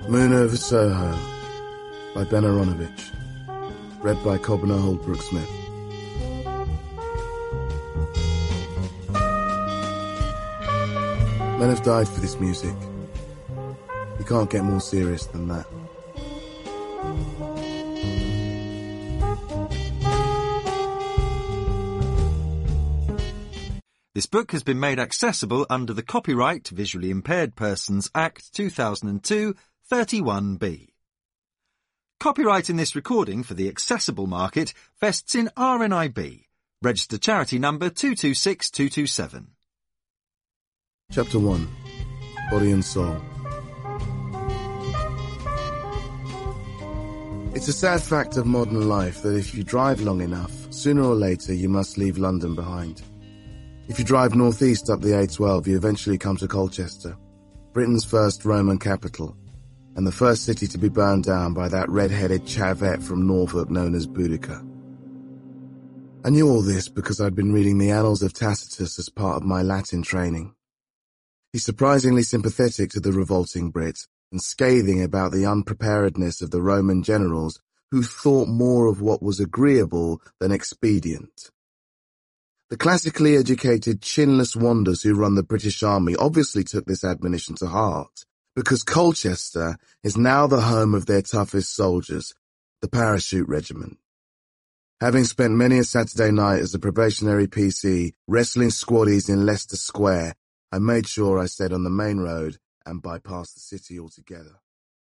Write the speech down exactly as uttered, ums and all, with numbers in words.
Moon over Soho by Ben Aronovich. Read by Cobner Holdbrook Smith. Men have died for this music. You can't get more serious than that. This book has been made accessible under the Copyright Visually Impaired Persons Act two thousand two, thirty-one B. Copyright in this recording for the accessible market vests in R N I B, registered charity number two two six two two seven. Chapter one. Body and Soul. It's a sad fact of modern life that if you drive long enough, sooner or later you must leave London behind. If you drive northeast up the A twelve, you eventually come to Colchester, Britain's first Roman capital, and the first city to be burned down by that red-headed chavette from Norfolk known as Boudica. I knew all this because I'd been reading the Annals of Tacitus as part of my Latin training. He's surprisingly sympathetic to the revolting Brits and scathing about the unpreparedness of the Roman generals who thought more of what was agreeable than expedient. The classically educated, chinless wonders who run the British Army obviously took this admonition to heart, because Colchester is now the home of their toughest soldiers, the Parachute Regiment. Having spent many a Saturday night as a probationary P C wrestling squaddies in Leicester Square, I made sure I stayed on the main road and bypassed the city altogether.